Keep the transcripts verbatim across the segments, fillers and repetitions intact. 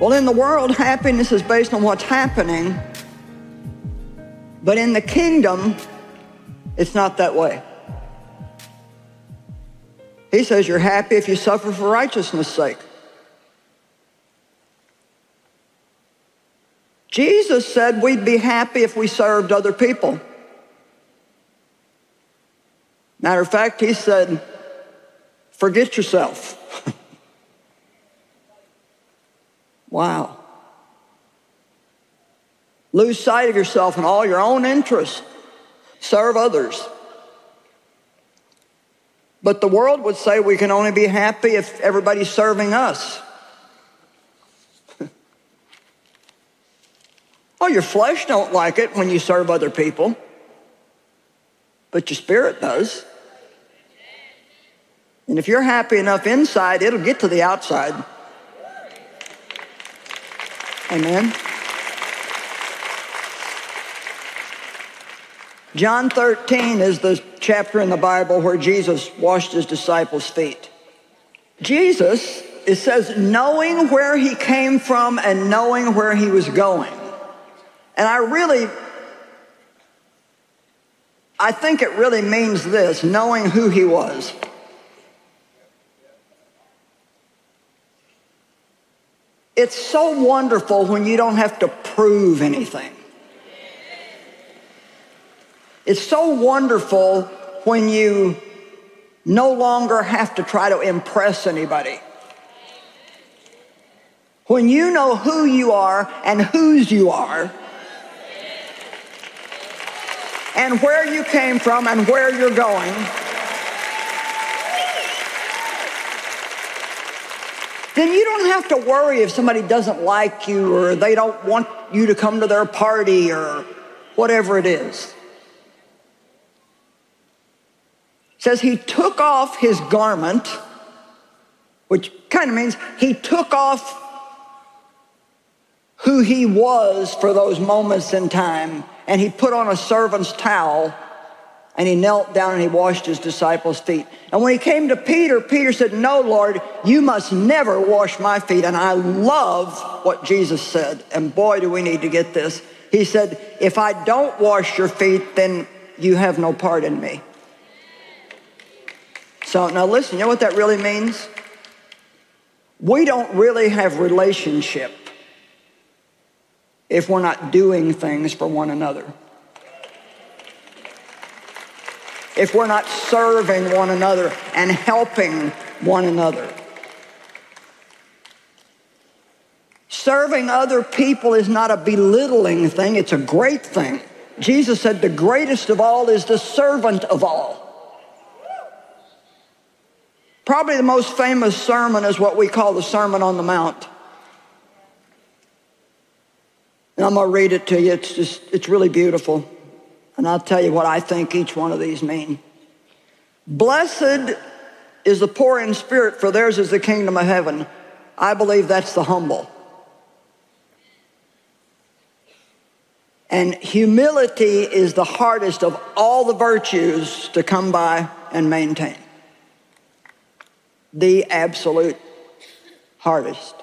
Well, in the world, happiness is based on what's happening, but in the kingdom, it's not that way. He says you're happy if you suffer for righteousness' sake. Jesus said we'd be happy if we served other people. Matter of fact, he said, forget yourself. Wow. Lose sight of yourself and all your own interests. Serve others. But the world would say we can only be happy if everybody's serving us. Oh, your flesh don't like it when you serve other people, but your spirit does. And if you're happy enough inside, it'll get to the outside. Amen. John thirteen is the chapter in the Bible where Jesus washed his disciples' feet. Jesus, it says, knowing where he came from and knowing where he was going. And I really, I think it really means this, knowing who he was. It's so wonderful when you don't have to prove anything. It's so wonderful when you no longer have to try to impress anybody. When you know who you are and whose you are, and where you came from and where you're going, then you don't have to worry if somebody doesn't like you or they don't want you to come to their party or whatever it is. It says he took off his garment, which kind of means he took off who he was for those moments in time, and he put on a servant's towel, and he knelt down and he washed his disciples' feet. And when he came to Peter, Peter said, no, Lord, you must never wash my feet. And I love what Jesus said, and boy, do we need to get this. He said, if I don't wash your feet, then you have no part in me. So now listen, you know what that really means? We don't really have relationship if we're not doing things for one another. If we're not serving one another and helping one another. Serving other people is not a belittling thing, it's a great thing. Jesus said the greatest of all is the servant of all. Probably the most famous sermon is what we call the Sermon on the Mount. And I'm going to read it to you. It's just, it's really beautiful. And I'll tell you what I think each one of these mean. Blessed is the poor in spirit, for theirs is the kingdom of heaven. I believe that's the humble. And humility is the hardest of all the virtues to come by and maintain. The absolute hardest.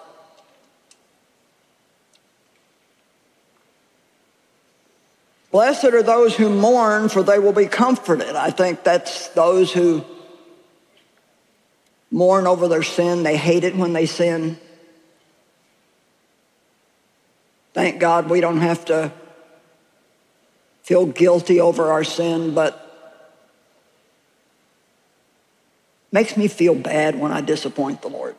Blessed are those who mourn, for they will be comforted. I think that's those who mourn over their sin. They hate it when they sin. Thank God we don't have to feel guilty over our sin, but makes me feel bad when I disappoint the Lord.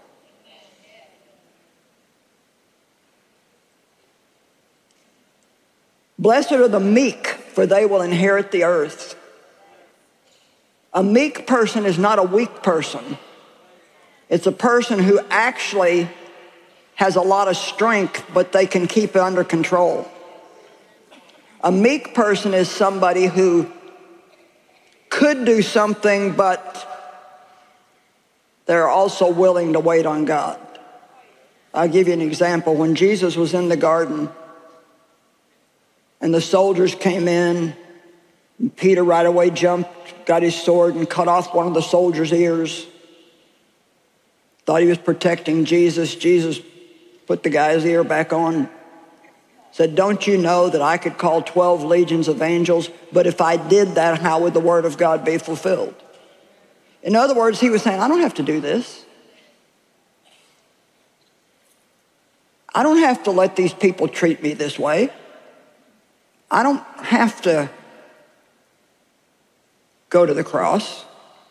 Blessed are the meek, for they will inherit the earth. A meek person is not a weak person. It's a person who actually has a lot of strength, but they can keep it under control. A meek person is somebody who could do something, but they're also willing to wait on God. I'll give you an example. When Jesus was in the garden and the soldiers came in, and Peter right away jumped, got his sword and cut off one of the soldiers' ears. Thought he was protecting Jesus. Jesus put the guy's ear back on, said, don't you know that I could call twelve legions of angels, but if I did that, how would the word of God be fulfilled? In other words, he was saying, I don't have to do this. I don't have to let these people treat me this way. I don't have to go to the cross.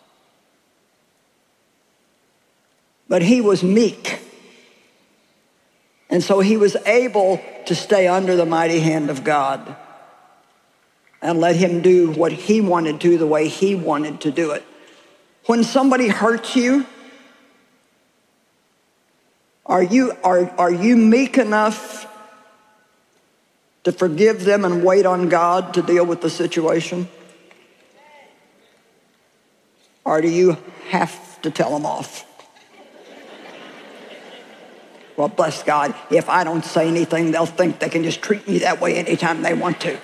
But he was meek. And so he was able to stay under the mighty hand of God and let him do what he wanted to the way he wanted to do it. When somebody hurts you, are you, are, are you meek enough to forgive them and wait on God to deal with the situation? Or do you have to tell them off? Well, bless God, if I don't say anything, they'll think they can just treat me that way anytime they want to.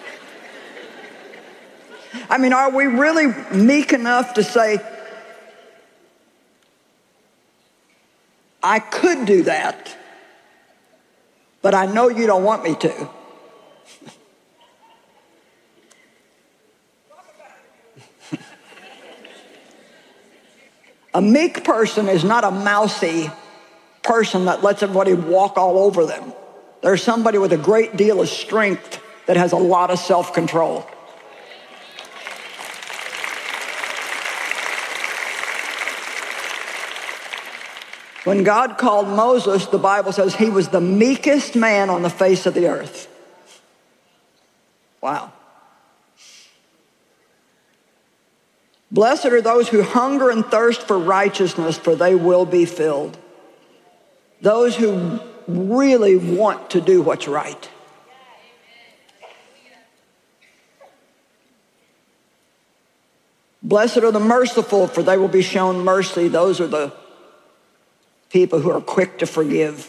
I mean, are we really meek enough to say, I could do that, but I know you don't want me to? A meek person is not a mousy person that lets everybody walk all over them. There's somebody with a great deal of strength that has a lot of self-control. When God called Moses, the Bible says he was the meekest man on the face of the earth. Wow. Blessed are those who hunger and thirst for righteousness, for they will be filled. Those who really want to do what's right. Blessed are the merciful, for they will be shown mercy. Those are the people who are quick to forgive.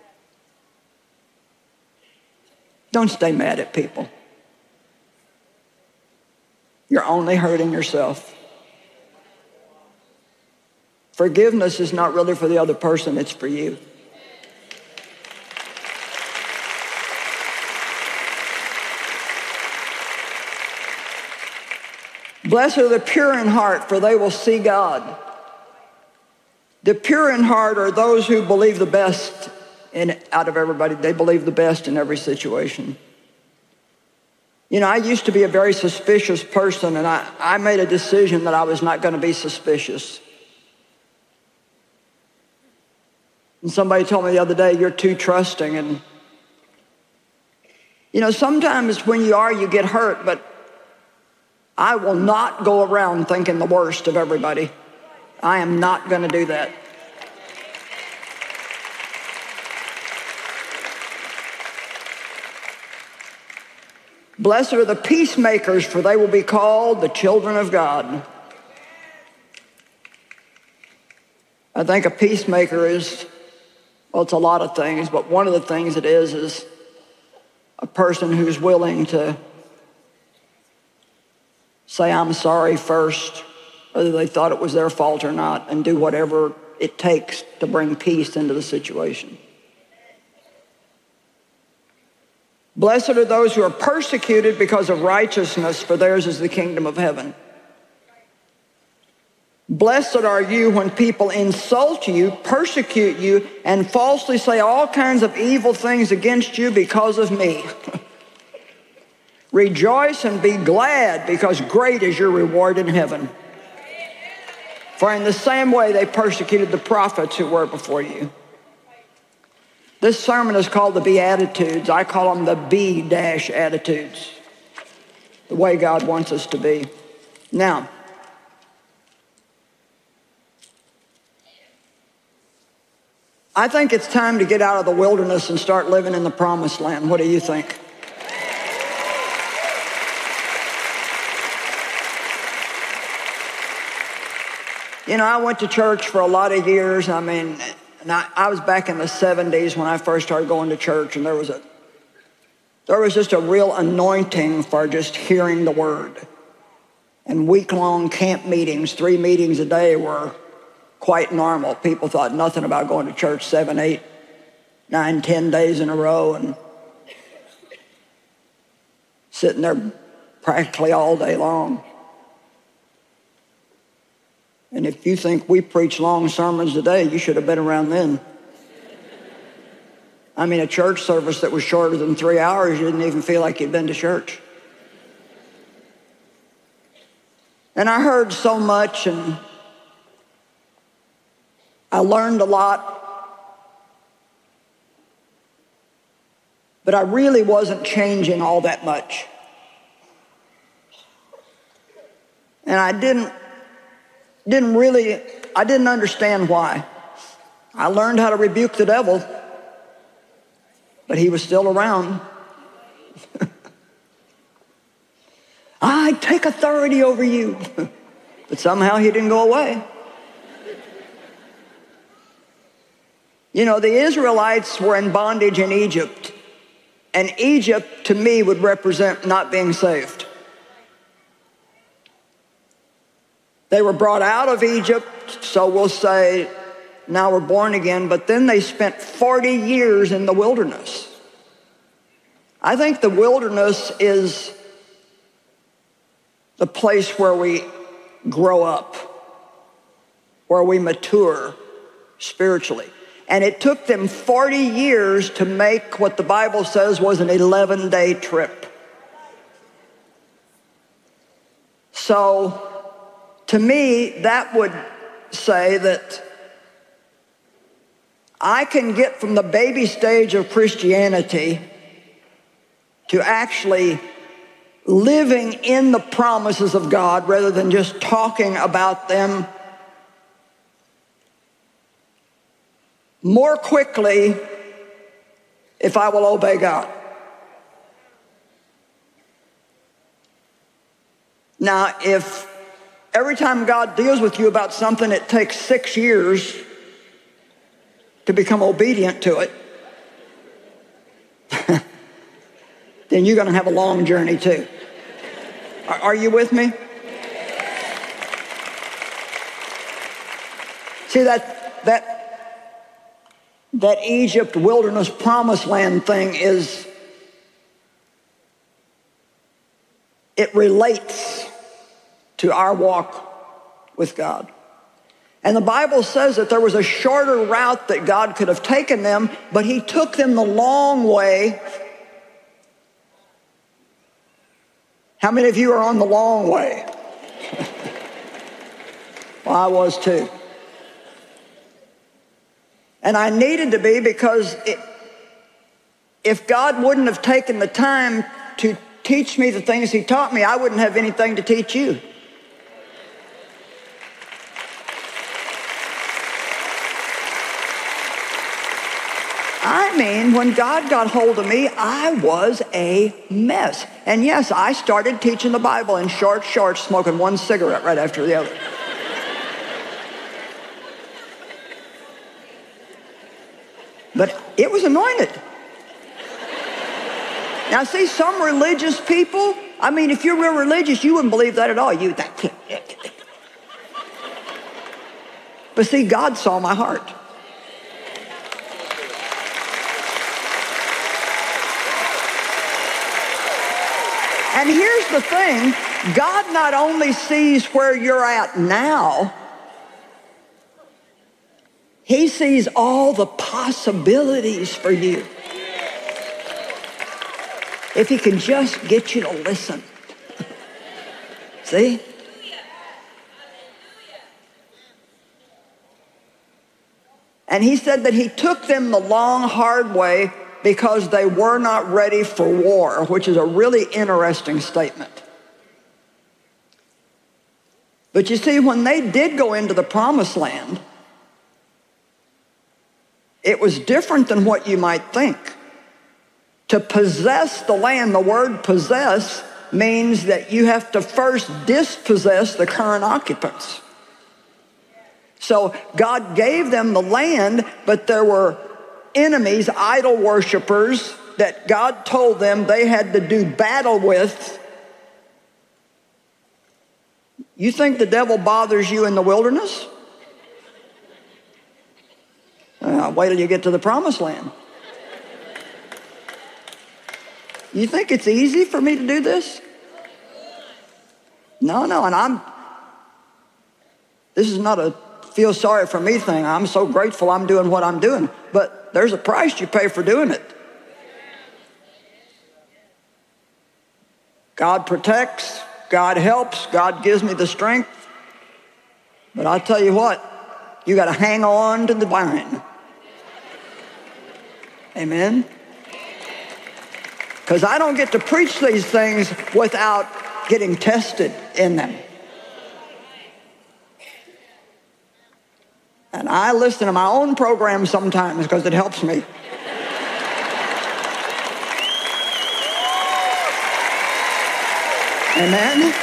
Don't stay mad at people. You're only hurting yourself. Forgiveness is not really for the other person, it's for you. Blessed are the pure in heart, for they will see God. The pure in heart are those who believe the best in, out of everybody. They believe the best in every situation. You know, I used to be a very suspicious person, and I, I made a decision that I was not going to be suspicious. And somebody told me the other day, you're too trusting. And, you know, sometimes when you are, you get hurt, but I will not go around thinking the worst of everybody. I am not going to do that. Blessed are the peacemakers, for they will be called the children of God. I think a peacemaker is, well, it's a lot of things, but one of the things it is is a person who's willing to say, I'm sorry first, whether they thought it was their fault or not, and do whatever it takes to bring peace into the situation. Blessed are those who are persecuted because of righteousness, for theirs is the kingdom of heaven. Blessed are you when people insult you, persecute you, and falsely say all kinds of evil things against you because of me. Rejoice and be glad, because great is your reward in heaven. For in the same way they persecuted the prophets who were before you. This sermon is called the Beatitudes. I call them the B-dash attitudes, the way God wants us to be. Now, I think it's time to get out of the wilderness and start living in the promised land. What do you think? You know, I went to church for a lot of years. I mean, and I, I was back in the seventies when I first started going to church, and there was a there was just a real anointing for just hearing the word. And week-long camp meetings, three meetings a day, were quite normal. People thought nothing about going to church seven, eight, nine, ten days in a row and sitting there practically all day long. And if you think we preach long sermons today, you should have been around then. I mean, a church service that was shorter than three hours, you didn't even feel like you'd been to church. And I heard so much, and I learned a lot, but I really wasn't changing all that much. And I didn't, didn't really, I didn't understand why. I learned how to rebuke the devil, but he was still around. I take authority over you. But somehow he didn't go away. You know, the Israelites were in bondage in Egypt, and Egypt, to me, would represent not being saved. They were brought out of Egypt, so we'll say, now we're born again, but then they spent forty years in the wilderness. I think the wilderness is the place where we grow up, where we mature spiritually. And it took them forty years to make what the Bible says was an eleven-day trip. So, to me, that would say that I can get from the baby stage of Christianity to actually living in the promises of God rather than just talking about them more quickly if I will obey God. Now, if every time God deals with you about something, it takes six years to become obedient to it, then you're going to have a long journey too. Are, are you with me? See, that that that Egypt wilderness promised land thing is, it relates to our walk with God. And the Bible says that there was a shorter route that God could have taken them, but he took them the long way. How many of you are on the long way? Well, I was too. And I needed to be, because it, if God wouldn't have taken the time to teach me the things he taught me, I wouldn't have anything to teach you. I mean, when God got hold of me, I was a mess. And yes, I started teaching the Bible in short shorts, smoking one cigarette right after the other. But it was anointed. Now see, some religious people, I mean, if you're real religious, you wouldn't believe that at all. You, that, but see, God saw my heart. And here's the thing, God not only sees where you're at now, he sees all the possibilities for you. If he can just get you to listen. See? And he said that he took them the long, hard way because they were not ready for war, which is a really interesting statement. But you see, when they did go into the promised land, it was different than what you might think. To possess the land, the word possess means that you have to first dispossess the current occupants. So God gave them the land, but there were enemies, idol worshipers, that God told them they had to do battle with. You think the devil bothers you in the wilderness? Uh, wait till you get to the promised land. You think it's easy for me to do this? No, no, and I'm, this is not a feel sorry for me thing. I'm so grateful I'm doing what I'm doing, but there's a price you pay for doing it. God protects, God helps, God gives me the strength. But I'll tell you what, you got to hang on to the vine. Amen? Because I don't get to preach these things without getting tested in them. And I listen to my own program sometimes because it helps me. Amen?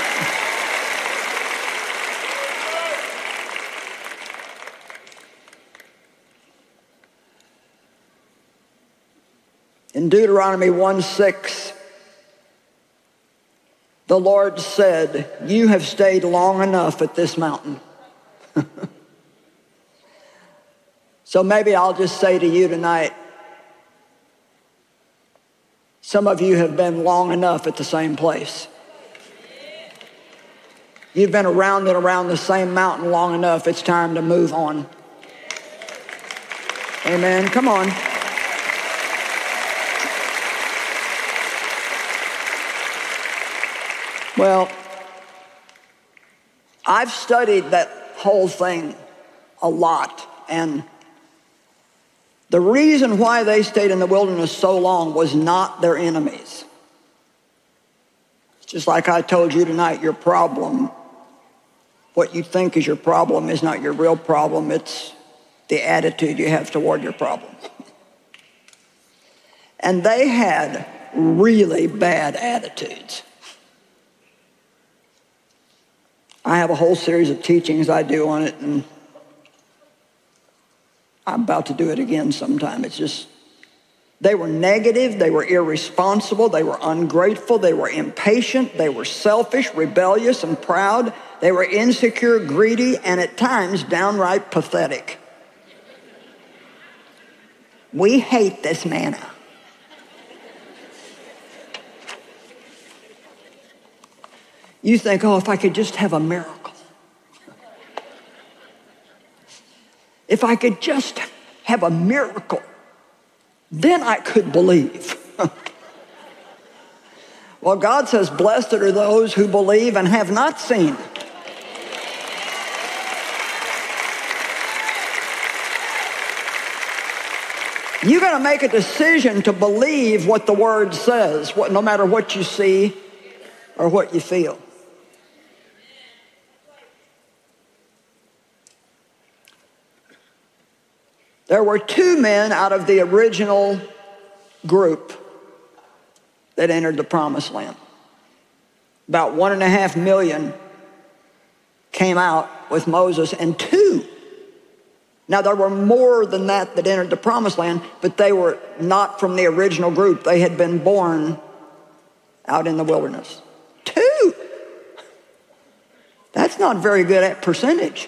In Deuteronomy one six, the Lord said, you have stayed long enough at this mountain. So maybe I'll just say to you tonight, some of you have been long enough at the same place. You've been around and around the same mountain long enough. It's time to move on. Amen. Come on. Well, I've studied that whole thing a lot, and the reason why they stayed in the wilderness so long was not their enemies. It's just like I told you tonight, your problem, what you think is your problem is not your real problem. It's the attitude you have toward your problem. And they had really bad attitudes. I have a whole series of teachings I do on it, and I'm about to do it again sometime. It's just, they were negative, they were irresponsible, they were ungrateful, they were impatient, they were selfish, rebellious, and proud. They were insecure, greedy, and at times downright pathetic. We hate this manna. You think, oh, if I could just have a miracle. If I could just have a miracle, then I could believe. Well, God says, blessed are those who believe and have not seen. You got to make a decision to believe what the Word says, what, no matter what you see or what you feel. There were two men out of the original group that entered the Promised Land. About one and a half million came out with Moses, and two. Now, there were more than that that entered the Promised Land, but they were not from the original group. They had been born out in the wilderness. Two. That's not very good at percentage.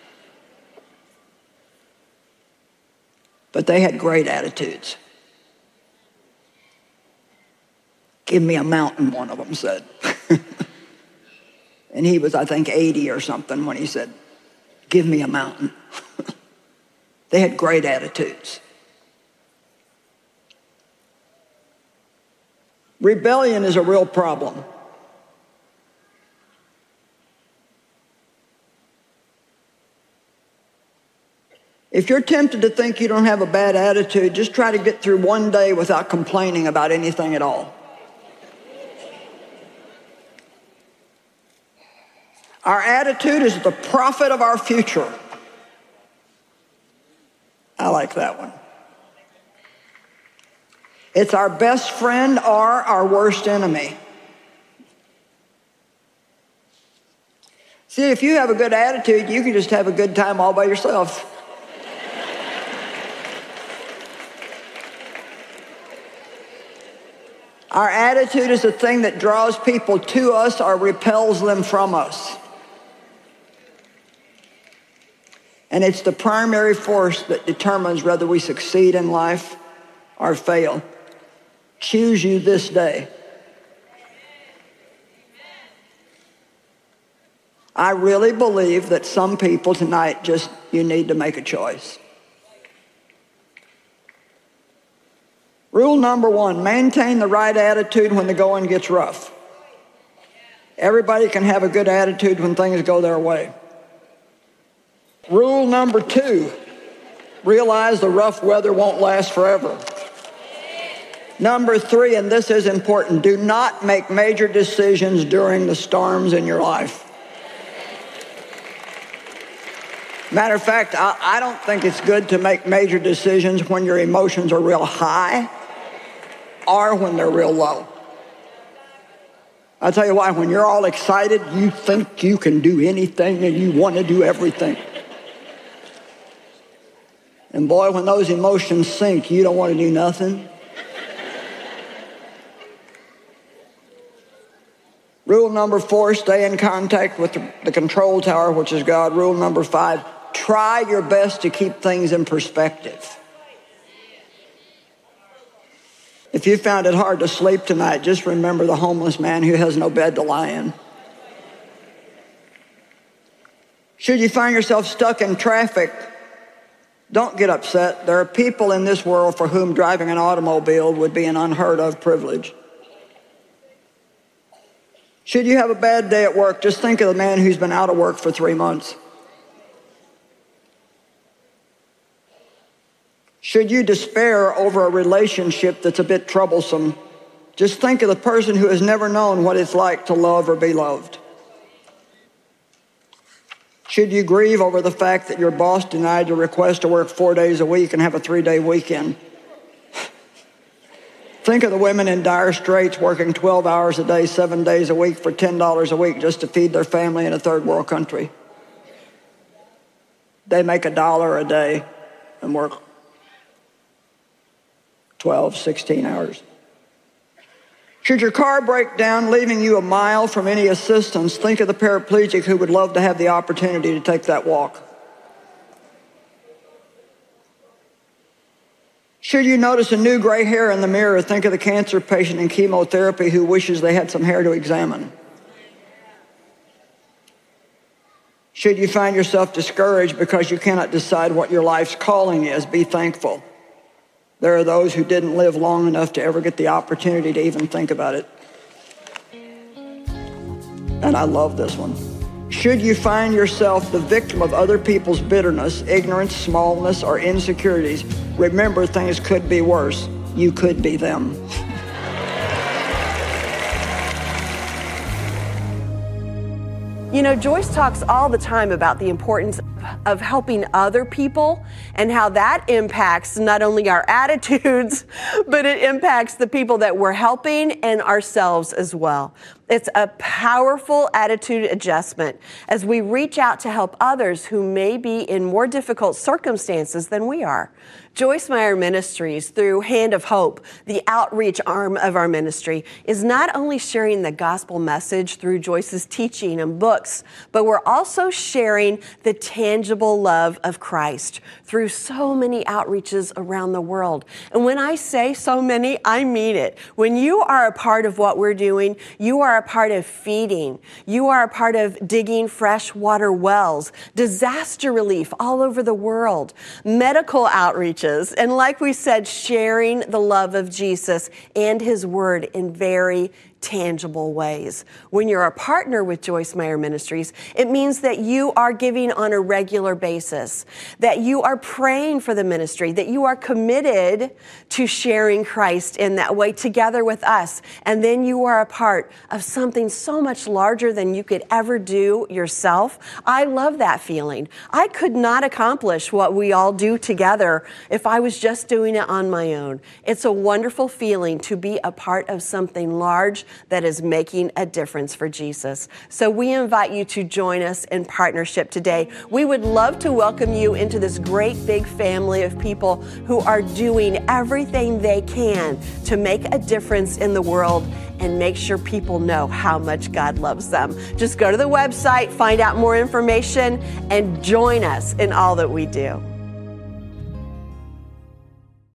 But they had great attitudes. Give me a mountain, one of them said. And he was, I think, eighty or something when he said, give me a mountain. They had great attitudes. Rebellion is a real problem. If you're tempted to think you don't have a bad attitude, just try to get through one day without complaining about anything at all. Our attitude is the prophet of our future. I like that one. It's our best friend or our worst enemy. See, if you have a good attitude, you can just have a good time all by yourself. Our attitude is the thing that draws people to us or repels them from us. And it's the primary force that determines whether we succeed in life or fail. choose you this day. I really believe that some people tonight just, you need to make a choice. Rule number one, maintain the right attitude when the going gets rough. Everybody can have a good attitude when things go their way. Rule number two, realize the rough weather won't last forever. Number three, and this is important, do not make major decisions during the storms in your life. Matter of fact, I, I don't think it's good to make major decisions when your emotions are real high or when they're real low. I'll tell you why, when you're all excited, you think you can do anything and you want to do everything. And boy, when those emotions sink, you don't want to do nothing. Rule number four, stay in contact with the, the control tower, which is God. Rule number five, try your best to keep things in perspective. If you found it hard to sleep tonight, just remember the homeless man who has no bed to lie in. Should you find yourself stuck in traffic, don't get upset. There are people in this world for whom driving an automobile would be an unheard of privilege. Should you have a bad day at work, just think of the man who's been out of work for three months. Should you despair over a relationship that's a bit troublesome, just think of the person who has never known what it's like to love or be loved. Should you grieve over the fact that your boss denied your request to work four days a week and have a three-day weekend? Think of the women in dire straits working twelve hours a day, seven days a week for ten dollars a week just to feed their family in a third world country. They make a dollar a day and work twelve, sixteen hours. Should your car break down, leaving you a mile from any assistance, think of the paraplegic who would love to have the opportunity to take that walk. Should you notice a new gray hair in the mirror, think of the cancer patient in chemotherapy who wishes they had some hair to examine. Should you find yourself discouraged because you cannot decide what your life's calling is, be thankful. There are those who didn't live long enough to ever get the opportunity to even think about it. And I love this one. Should you find yourself the victim of other people's bitterness, ignorance, smallness, or insecurities, remember things could be worse. You could be them. You know, Joyce talks all the time about the importance of helping other people and how that impacts not only our attitudes, but it impacts the people that we're helping and ourselves as well. It's a powerful attitude adjustment as we reach out to help others who may be in more difficult circumstances than we are. Joyce Meyer Ministries, through Hand of Hope, the outreach arm of our ministry, is not only sharing the gospel message through Joyce's teaching and books, but we're also sharing the tangible love of Christ through so many outreaches around the world. And when I say so many, I mean it. When you are a part of what we're doing, you are a part of feeding. You are a part of digging fresh water wells, disaster relief all over the world, medical outreaches, and like we said, sharing the love of Jesus and his word in very tangible ways. When you're a partner with Joyce Meyer Ministries, it means that you are giving on a regular basis, that you are praying for the ministry, that you are committed to sharing Christ in that way together with us. And then you are a part of something so much larger than you could ever do yourself. I love that feeling. I could not accomplish what we all do together if I was just doing it on my own. It's a wonderful feeling to be a part of something large that is making a difference for Jesus. So we invite you to join us in partnership today. We would love to welcome you into this great big family of people who are doing everything they can to make a difference in the world and make sure people know how much God loves them. Just go to the website, find out more information, and join us in all that we do.